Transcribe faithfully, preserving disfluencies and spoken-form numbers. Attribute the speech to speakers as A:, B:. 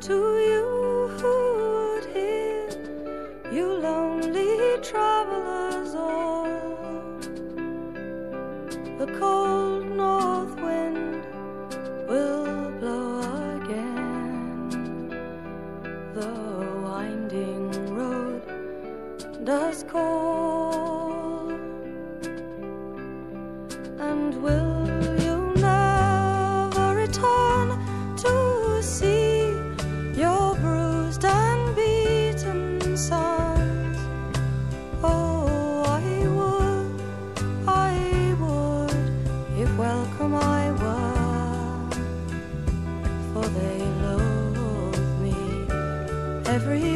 A: to you who would hear, you lonely travelers all. The cold north wind will blow again, the winding road does call, and will you never return to see your bruised and beaten sons? Oh, I would, I would, if welcome I were, for they loathe me every